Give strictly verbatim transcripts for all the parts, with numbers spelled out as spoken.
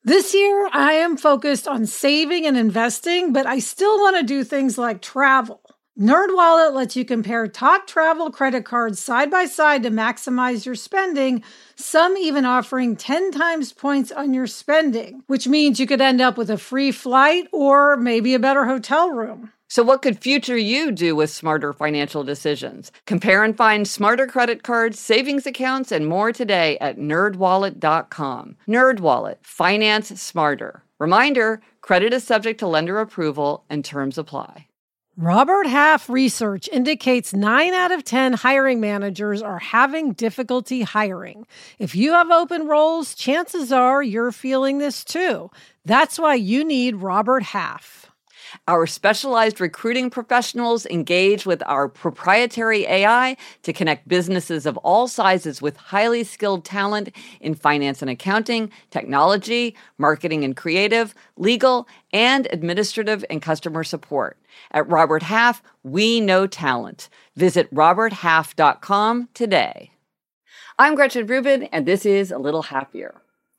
This year, I am focused on saving and investing, but I still want to do things like travel. NerdWallet lets you compare top travel credit cards side by side to maximize your spending, some even offering ten times points on your spending, which means you could end up with a free flight or maybe a better hotel room. So what could future you do with smarter financial decisions? Compare and find smarter credit cards, savings accounts, and more today at nerd wallet dot com. NerdWallet, finance smarter. Reminder, credit is subject to lender approval and terms apply. Robert Half research indicates nine out of ten hiring managers are having difficulty hiring. If you have open roles, chances are you're feeling this too. That's why you need Robert Half. Our specialized recruiting professionals engage with our proprietary A I to connect businesses of all sizes with highly skilled talent in finance and accounting, technology, marketing and creative, legal, and administrative and customer support. At Robert Half, we know talent. Visit robert half dot com today. I'm Gretchen Rubin, and this is A Little Happier.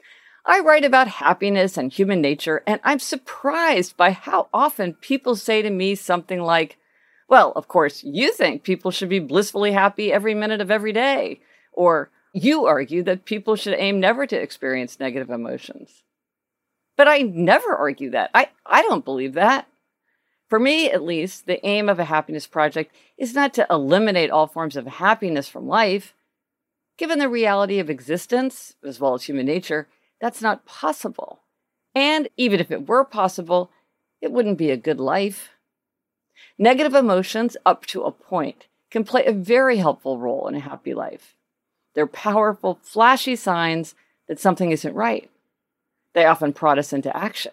I write about happiness and human nature, and I'm surprised by how often people say to me something like, well, of course, you think people should be blissfully happy every minute of every day. Or you argue that people should aim never to experience negative emotions. But I never argue that. I, I don't believe that. For me, at least, the aim of a happiness project is not to eliminate all forms of happiness from life. Given the reality of existence, as well as human nature, that's not possible. And even if it were possible, it wouldn't be a good life. Negative emotions, up to a point, can play a very helpful role in a happy life. They're powerful, flashy signs that something isn't right. They often prod us into action.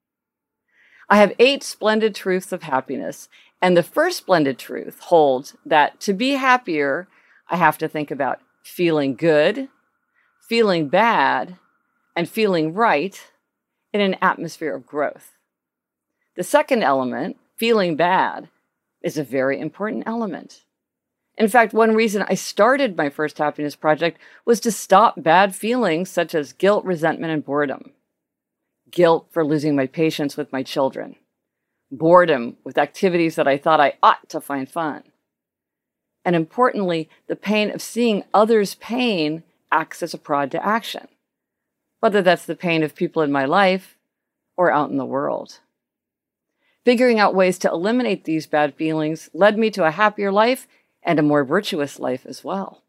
I have eight splendid truths of happiness, and the first splendid truth holds that to be happier, I have to think about feeling good, feeling bad, and feeling right in an atmosphere of growth. The second element, feeling bad, is a very important element. In fact, one reason I started my first happiness project was to stop bad feelings such as guilt, resentment, and boredom. Guilt for losing my patience with my children. Boredom with activities that I thought I ought to find fun. And importantly, the pain of seeing others' pain acts as a prod to action, whether that's the pain of people in my life or out in the world. Figuring out ways to eliminate these bad feelings led me to a happier life and a more virtuous life as well.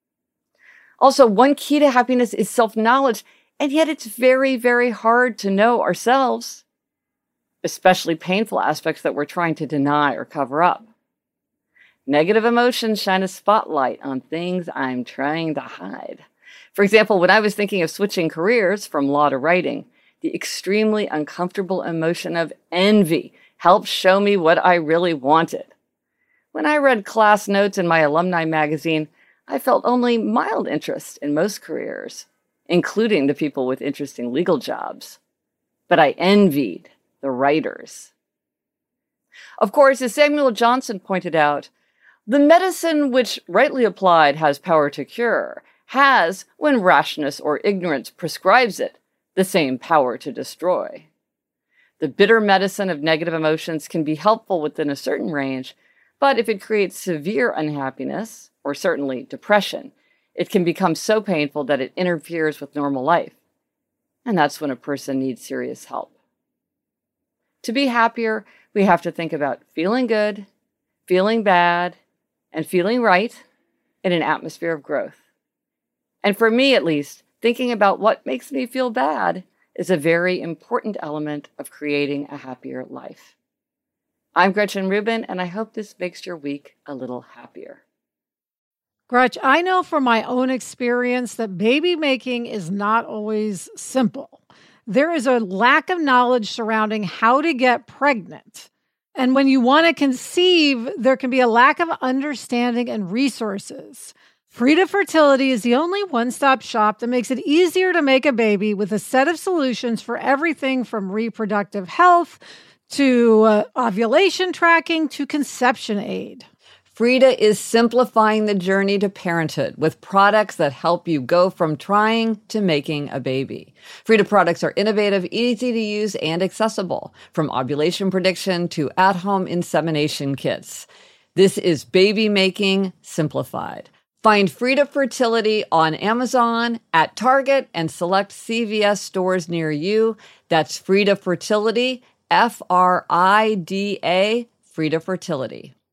Also, one key to happiness is self-knowledge, and yet it's very, very hard to know ourselves, especially painful aspects that we're trying to deny or cover up. Negative emotions shine a spotlight on things I'm trying to hide. For example, when I was thinking of switching careers from law to writing, the extremely uncomfortable emotion of envy helped show me what I really wanted. When I read class notes in my alumni magazine, I felt only mild interest in most careers, including the people with interesting legal jobs. But I envied the writers. Of course, as Samuel Johnson pointed out, the medicine which rightly applied has power to cure has, when rashness or ignorance prescribes it, the same power to destroy. The bitter medicine of negative emotions can be helpful within a certain range, but if it creates severe unhappiness, or certainly depression, it can become so painful that it interferes with normal life. And that's when a person needs serious help. To be happier, we have to think about feeling good, feeling bad, and feeling right in an atmosphere of growth. And for me, at least, thinking about what makes me feel bad is a very important element of creating a happier life. I'm Gretchen Rubin, and I hope this makes your week a little happier. Gretch, I know from my own experience that baby making is not always simple. There is a lack of knowledge surrounding how to get pregnant. And when you want to conceive, there can be a lack of understanding and resources. Frida Fertility is the only one-stop shop that makes it easier to make a baby with a set of solutions for everything from reproductive health to uh, ovulation tracking to conception aid. Frida is simplifying the journey to parenthood with products that help you go from trying to making a baby. Frida products are innovative, easy to use, and accessible, from ovulation prediction to at-home insemination kits. This is baby making simplified. Find Frida Fertility on Amazon, at Target, and select C V S stores near you. That's Frida Fertility, F R I D A, Frida Fertility.